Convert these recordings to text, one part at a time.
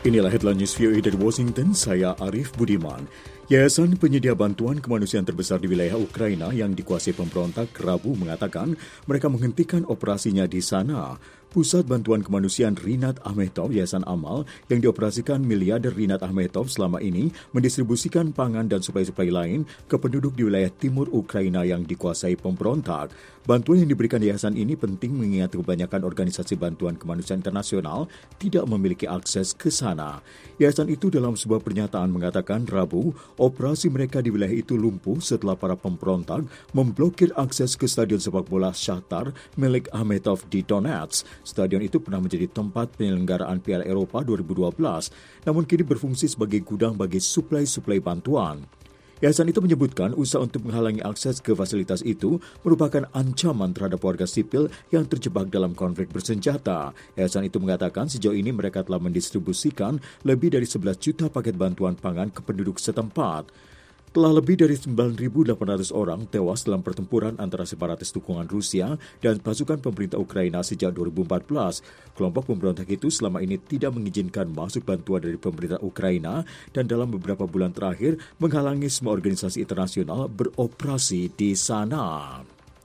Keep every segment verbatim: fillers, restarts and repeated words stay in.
Inilah headline news V O A dari Washington, saya Arif Budiman. Yayasan penyedia bantuan kemanusiaan terbesar di wilayah Ukraina yang dikuasai pemberontak Rabu mengatakan mereka menghentikan operasinya di sana. Pusat Bantuan Kemanusiaan Rinat Akhmetov, Yayasan Amal, yang dioperasikan miliarder Rinat Akhmetov selama ini mendistribusikan pangan dan suplai-suplai lain ke penduduk di wilayah timur Ukraina yang dikuasai pemberontak. Bantuan yang diberikan yayasan ini penting mengingat kebanyakan organisasi bantuan kemanusiaan internasional tidak memiliki akses ke sana. Yayasan itu dalam sebuah pernyataan mengatakan Rabu, operasi mereka di wilayah itu lumpuh setelah para pemberontak memblokir akses ke stadion sepak bola Shakhtar milik Akhmetov di Donetsk. Stadion itu pernah menjadi tempat penyelenggaraan Piala Eropa dua ribu dua belas, namun kini berfungsi sebagai gudang bagi suplai-suplai bantuan. Yayasan itu menyebutkan usaha untuk menghalangi akses ke fasilitas itu merupakan ancaman terhadap warga sipil yang terjebak dalam konflik bersenjata. Yayasan itu mengatakan sejauh ini mereka telah mendistribusikan lebih dari sebelas juta paket bantuan pangan ke penduduk setempat. Telah lebih dari sembilan ribu delapan ratus orang tewas dalam pertempuran antara separatis dukungan Rusia dan pasukan pemerintah Ukraina sejak dua ribu empat belas. Kelompok pemberontak itu selama ini tidak mengizinkan masuk bantuan dari pemerintah Ukraina dan dalam beberapa bulan terakhir menghalangi semua organisasi internasional beroperasi di sana.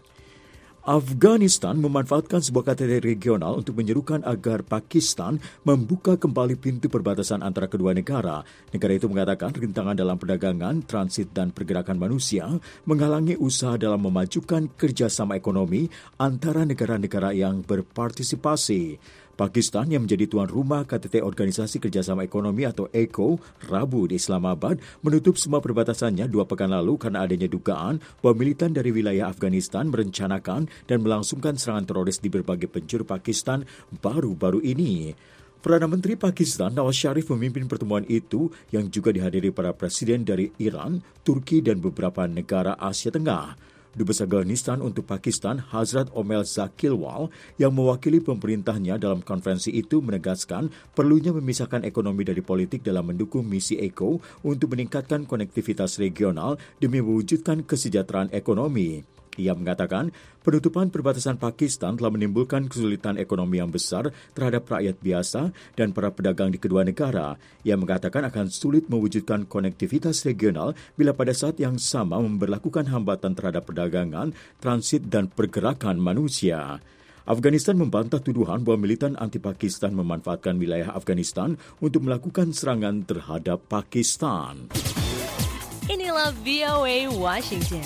Afghanistan memanfaatkan sebuah K T T regional untuk menyerukan agar Pakistan membuka kembali pintu perbatasan antara kedua negara. Negara itu mengatakan rintangan dalam perdagangan, transit dan pergerakan manusia menghalangi usaha dalam memajukan kerjasama ekonomi antara negara-negara yang berpartisipasi. Pakistan yang menjadi tuan rumah K T T Organisasi Kerjasama Ekonomi atau E C O Rabu di Islamabad menutup semua perbatasannya dua pekan lalu karena adanya dugaan bahwa militan dari wilayah Afghanistan merencanakan dan melangsungkan serangan teroris di berbagai penjuru Pakistan baru-baru ini. Perdana Menteri Pakistan Nawaz Sharif memimpin pertemuan itu yang juga dihadiri para presiden dari Iran, Turki dan beberapa negara Asia Tengah. Dubes Afghanistan untuk Pakistan, Hazrat Omel Zakilwal, yang mewakili pemerintahnya dalam konferensi itu menegaskan perlunya memisahkan ekonomi dari politik dalam mendukung misi E C O untuk meningkatkan konektivitas regional demi mewujudkan kesejahteraan ekonomi. Ia mengatakan penutupan perbatasan Pakistan telah menimbulkan kesulitan ekonomi yang besar terhadap rakyat biasa dan para pedagang di kedua negara. Ia mengatakan akan sulit mewujudkan konektivitas regional bila pada saat yang sama memberlakukan hambatan terhadap perdagangan, transit dan pergerakan manusia. Afghanistan membantah tuduhan bahwa militan anti-Pakistan memanfaatkan wilayah Afghanistan untuk melakukan serangan terhadap Pakistan. Inilah V O A Washington.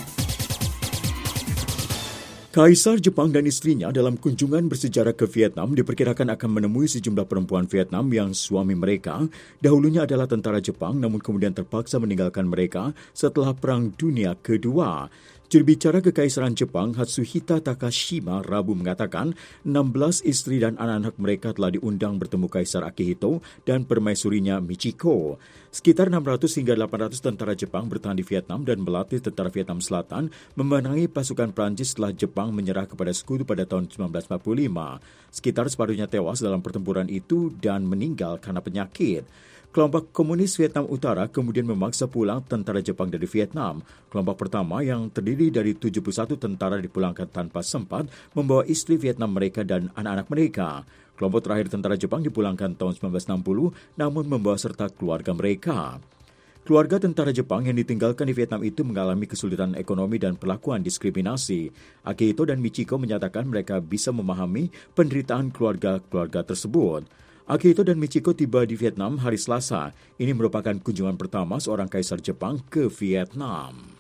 Kaisar Jepang dan istrinya dalam kunjungan bersejarah ke Vietnam diperkirakan akan menemui sejumlah perempuan Vietnam yang suami mereka dahulunya adalah tentara Jepang namun kemudian terpaksa meninggalkan mereka setelah Perang Dunia Kedua. Jurubicara Kekaisaran Jepang Hatsuhita Takashima Rabu mengatakan enam belas istri dan anak-anak mereka telah diundang bertemu Kaisar Akihito dan permaisurinya Michiko. Sekitar enam ratus hingga delapan ratus tentara Jepang bertahan di Vietnam dan melatih tentara Vietnam Selatan memenangi pasukan Prancis setelah Jepang menyerah kepada Sekutu pada tahun seribu sembilan ratus empat puluh lima. Sekitar separuhnya tewas dalam pertempuran itu dan meninggal karena penyakit. Kelompok komunis Vietnam Utara kemudian memaksa pulang tentara Jepang dari Vietnam. Kelompok pertama yang terdiri dari tujuh puluh satu tentara dipulangkan tanpa sempat membawa istri Vietnam mereka dan anak-anak mereka. Kelompok terakhir tentara Jepang dipulangkan tahun seribu sembilan ratus enam puluh namun membawa serta keluarga mereka. Keluarga tentara Jepang yang ditinggalkan di Vietnam itu mengalami kesulitan ekonomi dan perlakuan diskriminasi. Akihito dan Michiko menyatakan mereka bisa memahami penderitaan keluarga-keluarga tersebut. Akihito dan Michiko tiba di Vietnam hari Selasa. Ini merupakan kunjungan pertama seorang kaisar Jepang ke Vietnam.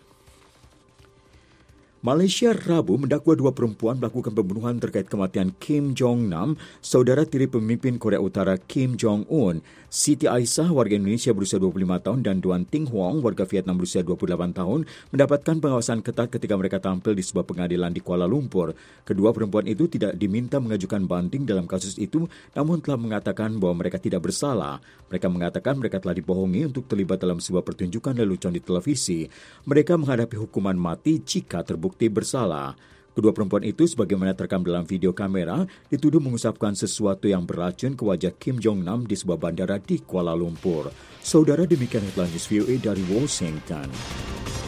Malaysia Rabu mendakwa dua perempuan melakukan pembunuhan terkait kematian Kim Jong-nam, saudara tiri pemimpin Korea Utara Kim Jong-un. Siti Aisyah, warga Indonesia berusia dua puluh lima tahun, dan Duan Ting Huong, warga Vietnam berusia dua puluh delapan tahun, mendapatkan pengawasan ketat ketika mereka tampil di sebuah pengadilan di Kuala Lumpur. Kedua perempuan itu tidak diminta mengajukan banding dalam kasus itu, namun telah mengatakan bahwa mereka tidak bersalah. Mereka mengatakan mereka telah dibohongi untuk terlibat dalam sebuah pertunjukan lelucon di televisi. Mereka menghadapi hukuman mati jika terbukti bersalah. Kedua perempuan itu, sebagaimana terekam dalam video kamera, dituduh mengusapkan sesuatu yang beracun ke wajah Kim Jong-nam di sebuah bandara di Kuala Lumpur. Saudara, demikian headline news V O A dari Washington.